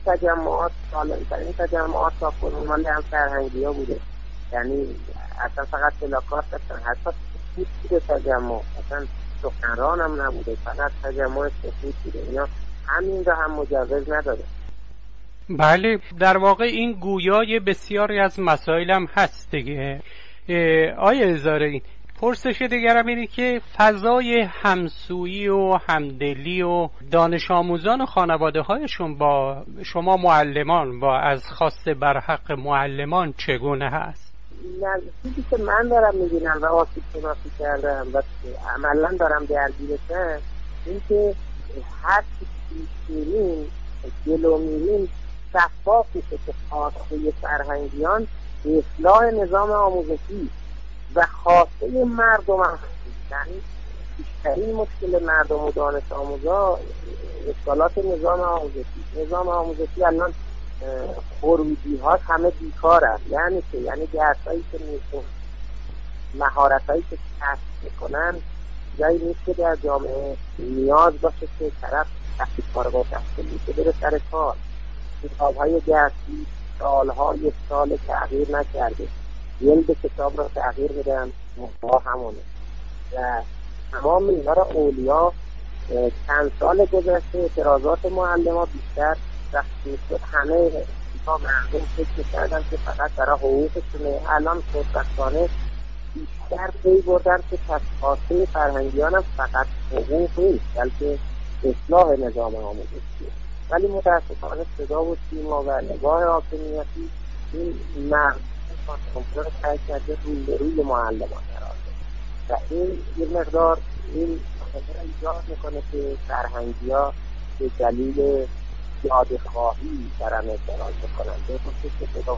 F: تجمعات تا کنون مال هم فرهنگی ها بوده، یعنی اصلا فقط پلاکارت داشتن، حتی سکوت بوده تجمع، اصلا سخنران هم نبوده، فقط تجمع سکوت بوده. اینا همین را هم مجوز نداره.
A: بله، در واقع این گویای بسیاری از مسائل هم هست دیگه. آیه هزارین، پرسش دیگرم اینه که فضای همسویی و همدلی و دانش آموزان و خانواده هایشون با شما معلمان، با از خواسته برحق معلمان چگونه هست؟
F: چیزی که من دارم میبینم و آسیب شناسی کردم و عملا دارم درگیرشم، این که هر چیزی جلو میریم شفاف میشه که خواسته فرهنگیان اصلاح نظام آموزشی و خواسته مردم هم هست. یعنی بیشترین مشکل مردم و دانش آموزا اشکالات نظام آموزشی الان خروجی ها همه بیکار هست. یعنی که درسایی که میخون، مهارت هایی که کسب میکنن، جایی نیست که در جامعه نیاز باشه که طرف وقتی فارغ التحصیل میشه بره سر کار. کتاب های درسی سالهای سال تغییر نکرده، جلد کتاب را تغییر میدن، محتوا همونه و تمام اینا را اولیا چند سال گذشته اعتراضات معلمان بیشتر وقتی شد همه کتاب مردم فکر میکردن که فقط برای حقوقشونه. الان خوشبختانه بیشتر پی بردن که خواسته فرهنگیان هم فقط حقوق نیست بلکه اصلاح نظام آموزشی. ولی متاسفانه صدا و سیما و نگاه حاکمیتی این مردم را سعی کرده روی معلمان قرار بده و این یه مقدار این ایجاد میکنه که فرهنگی‌ها به دلیل یادخواهی دارن اعتراض میکنن. به خصوص که صدا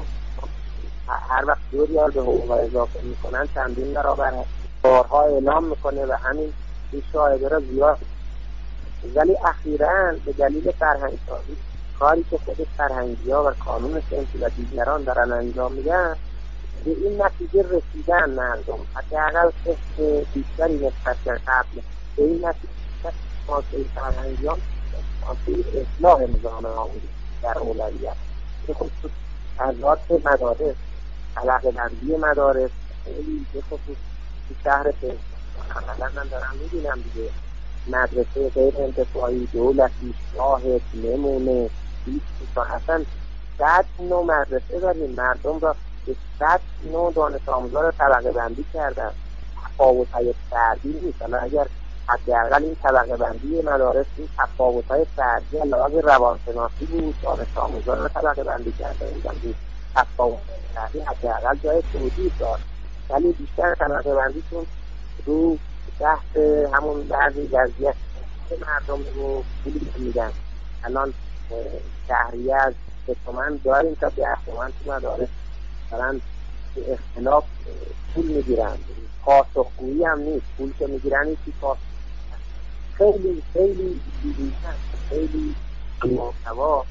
F: هر وقت دو ریال به حقوق اضافه میکنن چندین برابر بارها اعلام میکنه و همین این شاهده را زیاد. ولی اخیراً به دلیل فرهنگسازی کاری که خود فرهنگی‌ها و کانون صنفی و دیگران دارن انجام میدن، به این نتیجه رسیدن مردم حداقل قسط بیشتری نسبت به قبل به این نتیجه خواسته فرهنگیان خواسته اصلاح نظام آموزشی در اولویت، به خصوص تغییرات مدارس، طبقه بندی مدارس، خیلی به خصوص شهر تهران عملا من دارم میبینم دیگه، مدرسه غیر انتفاعی، دولتی، شاهد، نمونه، اصلا 100 نوع مدرسه داریم. مردم را به 100 نوع دانش آموزا را طبقه بندی کردن. تفاوت‌های فردی نیست. حالا اگر حداقل این طبقه بندی مدارس این تفاوت‌های فردی علاوه روانشناسی بود، دانش آموزا را طبقه بندی کرده بودن، بود تفاوت‌های فردی حداقل جای توجیه داشت. ولی بیشتر طبقه بندیشون رو تحت همون بعضی وضعیت که مردم رو پولی میدن. الان شهریه از 3 تومن داریم تا 10 تومن تو مدارس دارن به اختلاف پول میگیرن. پاسخگویی هم نیست، پول که میگیرن این پاسخ خیلی خیلی خیلی محتوا.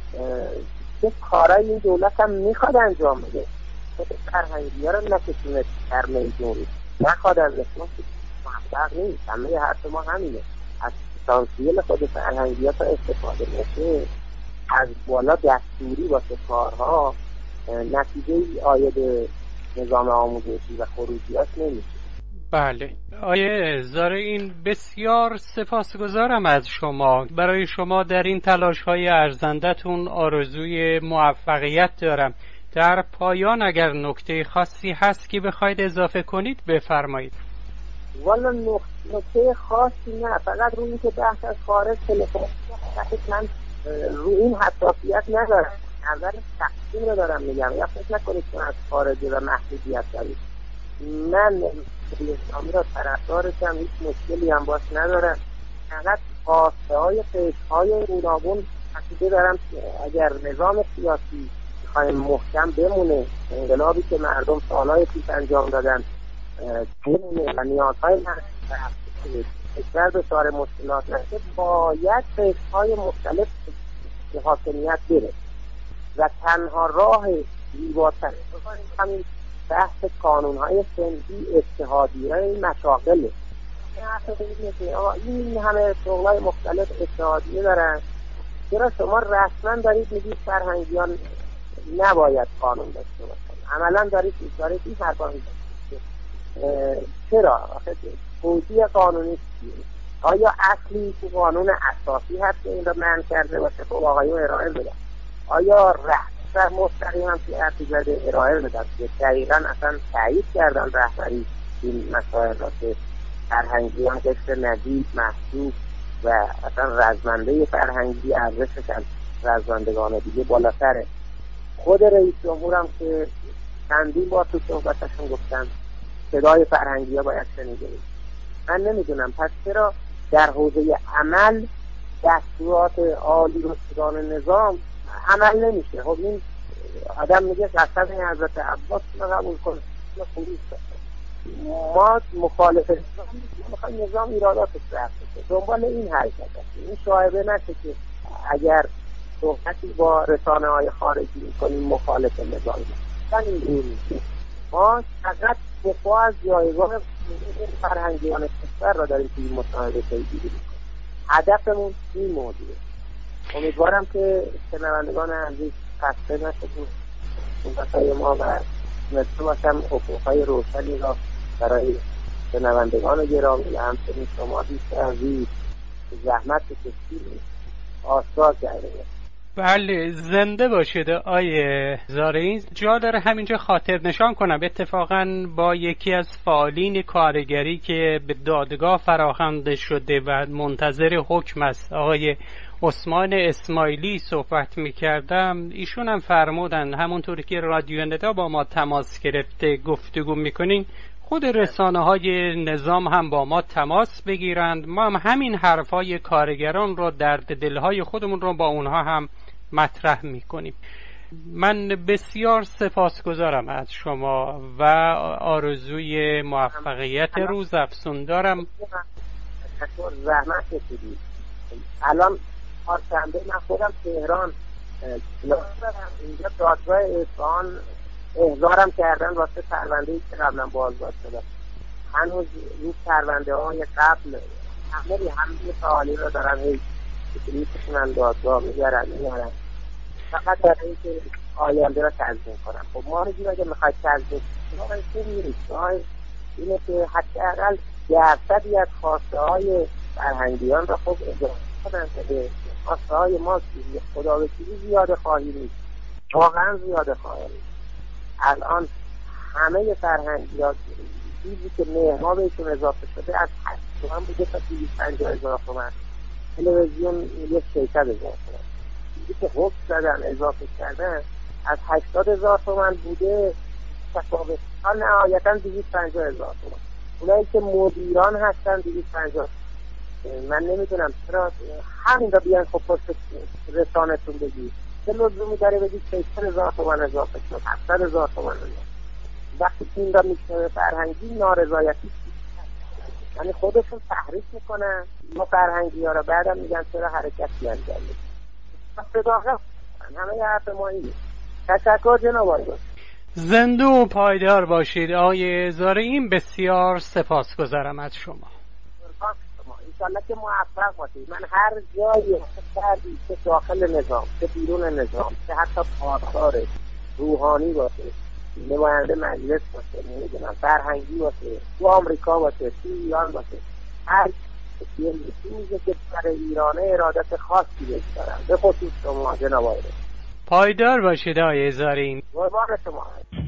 F: چه کارایی این دولت هم میخواد انجام بده، خود فرهنگی ها رو نکشونه در میدون، نخواد از اسماس موفق نیست. همه حرف ما همینه، از پتانسیل خود فرهنگی ها تا استفاده بشه، از بالا دستوری واسه کارها نتیجه ای آید نظام آموزشی و خروجیاش نمیشه.
A: بله آیه زارعین، بسیار سپاسگزارم از شما. برای شما در این تلاش‌های ارزنده‌تون آرزوی موفقیت دارم. در پایان اگر نکته خاصی هست که بخواید اضافه کنید بفرمایید.
F: والا نکته خاصی نه، فقط روی این که بحث از خارج تلفن من روی این حساسیت ندارم، نظر شخصی رو دارم میگم، یا فکر نکنید که از خارجی و محدودیت دارید. من اسلامی را طرفدارشم، هیچ مشکلی هم باش ندارم، فقط خواسته های فکرهای گوناگون عقیده دارم که اگر نظام سیاسی بخوایم محکم بمونه، انقلابی که مردم سالهای پیش انجام دادن بمونه و نیازهای کشور دچار مشکلات نشه، باید فکرهای مختلف به حاکمیت بره و تنها راه زیباتر همین بحث قانون‌های سنفی، اتحادیه‌های مشاغله. این همه شغل‌های مختلف اتحادیه دارن، چرا شما رسما دارید میگید فرهنگیان نباید قانون داشته باشن؟ عملا دارید این حرفا میزنید. چرا؟ توجیه قانونی چیه؟ آیا اصلی تو قانون اساسی هست که این رو منع کرده باشه؟ خب آقایون ارائه بدن. آیا رهبر مستقیم هم که حرفی زده ارائه بدن که دقیقا اصلا تایید کردن رهبری این مسائل را که فرهنگیان قشر ندید، محسوب و اصلا رزمنده فرهنگی ارزشش از رزمندگان دیگه بالاتره. خود رئیس جمهور هم که چندین بار تو صحبتشون گفتن صدای فرهنگی ها باید شنیده بشه. من نمیدونم پس چرا در حوزه عمل دستورات عالی رسولان نظام عمل نمیشه؟ خب این آدم میگه قسم حضرت عباس رو قبول کنه، ما مخالف میخوایم نظام ایراداتش رفت بشه، دنبال این حرکت هستیم. این شایبه نشه که اگر صحبتی با رسانه های خارجی میکنیم مخالف نظام این ما فقط دفاع از جایگاه فرهنگیان کشور را داریم توی مصاحبه پیگیری میکنیم. هدفمون این موضوعه. امیدوارم که شنوندگان عزیز خسته نشدیم صحبت‌های ما و تونسته باشم افق‌های روشنی را برای شنوندگان گرامی و همچنین شما دوست عزیز زحمت کشیدید آشکار کرده.
A: بله زنده باشید آیه زارعین. جا داره همینجا خاطر نشان کنم اتفاقا با یکی از فعالین کارگری که به دادگاه فراخوانده شده و منتظر حکم است، آقای عثمان اسماعیلی صحبت می‌کردم. ایشون هم فرمودن همونطوری که رادیو ندا با ما تماس گرفته گفتگو می‌کنین، خود رسانه‌های نظام هم با ما تماس بگیرند، ما هم همین حرفای کارگران رو، درد دلهای خودمون رو با اونها هم مطرح می‌کنیم. من بسیار سپاسگزارم از شما و آرزوی موفقیت روزافزون دارم.
F: زحمت کشیدید. الان آرشنبه من خودم تهران کلاس دارم، اینجا دادگاه اصفهان احضارم کردن واسه پرونده‌ای که قبلا بازداشت شده. هنوز رو پرونده های قبل همه فعالی رو دارن میتونن دادگاه میگرن. فقط برای اینکه آینده را تضمین کنم. خب ما رو اگه میخواید تضمین کنید اینه که حداقل درصدی از خواسته های فرهنگیان را خب اجازه کنن که خواسته های ما خدا وکیلی زیاده خواهی نیست، واقعا زیاده خواهی نیست. الان همه فرهنگیان چیزی که مهما بهشون اضافه شده از 8 تومن بوده تا 250,000 تومن، تلویزیون یه 600,000 تومن، چیزی که حکم زدن اضافه کردن از 80,000 تومن بوده تفاوت ها نهایتا 250,000 تومن. اونایی که مدیران هستن 250. من نمیدونم چرا همین را بیان خب پشت رسانتون بگید چه لزومی داره بگید 600,000 تومن اضافه شد، 700,000 تومن اضافه. وقتی این را میشنوه فرهنگی نارضایتی یعنی خودشون تحریف میکنن ما فرهنگی ها را بعدم میگن چرا حرکتی انجام میدن. صداقت همه حرف ما اینه. تشکر جناب آقای.
A: زنده و پایدار باشید آقای زارعین. بسیار سپاسگزارم از شما.
F: انشالله که موفق باشید. من هر جایی کردی که داخل نظام، که بیرون نظام، که حتی پاسدار روحانی باشه، نماینده مجلس باشه، نمیدونم فرهنگی باشه، تو آمریکا باشه، تو ایران باشه، هر یه میزه که برای ایرانه ارادت خاصی بگذارم، به خصوص شما جناب آقای رئیس.
A: پایدار باشید آقای زارین.
F: قربان شما.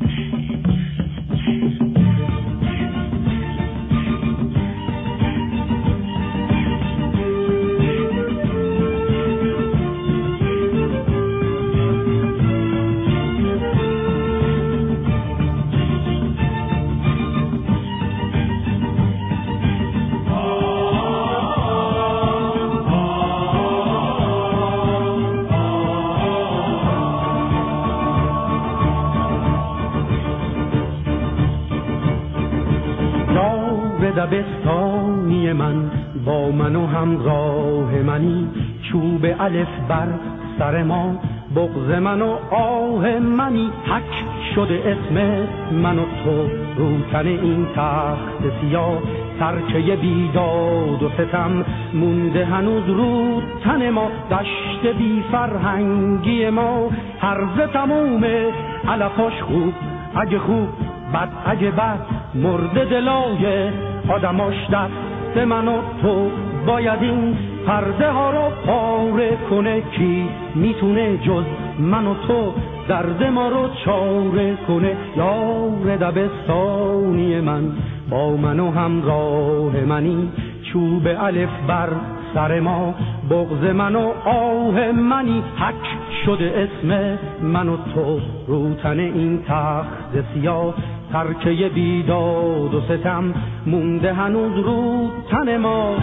G: دبستانی من با من و همراه منی، چوب الف بر سر ما، بغض من و آه منی، حک شده اسم من و تو رو تن این تخت سیاه، ترکه بیداد و ستم مونده هنوز رو تن ما، دشت بی فرهنگی ما هرزه تمومه، علفاش خوب اگه خوب، بد اگه بد، مرد دلای آدماش دست من و تو، باید این پرده ها رو پاره کنه، کی میتونه جز من و تو درد ما رو چاره کنه، یار دبستانی من با من و همراه منی، چوب الف بر سر ما، بغض من و آه منی، حک شده اسم من و تو رو تن این تخت سیاه، ترکه بیداد و ستم مونده هنوز رو تن ما.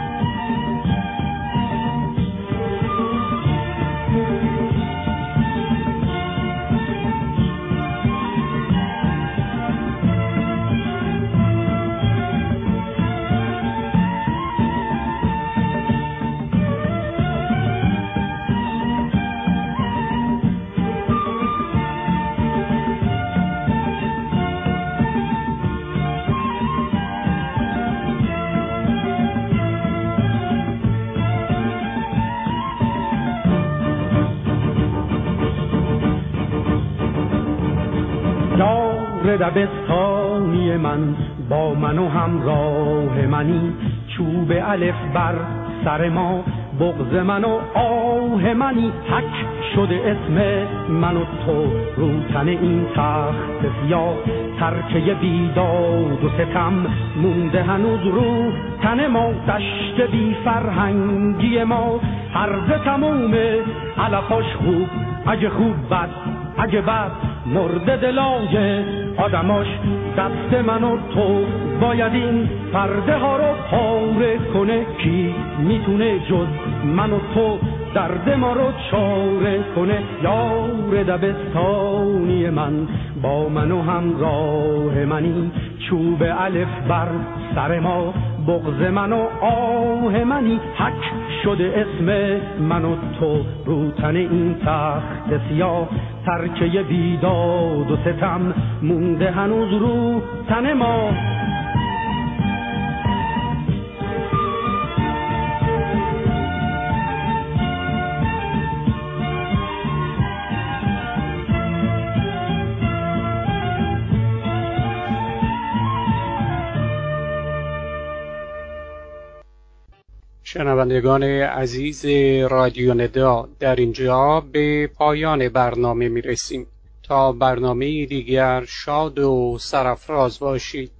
G: دبستانی من با من و همراه منی، چوب الف بر سر ما، بغض من و آه منی، حک شده اسم من و تو رو تن این تخت سیاه، ترکه بیداد و ستم مونده هنوز رو تن ما، دشت بی فرهنگی ما هرزه تمومه، علفاش خوب اگه خوب، بد اگه بد، مرد دلای آدماش دست من و تو، باید این پرده ها رو پاره کنه، کی میتونه جز من و تو درد ما رو چاره کنه، یار دبستانی من با من و همراه منی، چوب الف بر سر ما، بغض من و آه منی، حک شده اسم من و تو رو تن این تخت سیاه، ترکه بیداد و ستم مونده هنوز رو تن ما.
A: شنوندگان عزیز رادیو ندا، در اینجا به پایان برنامه می رسیم. تا برنامه دیگر شاد و سرافراز باشید.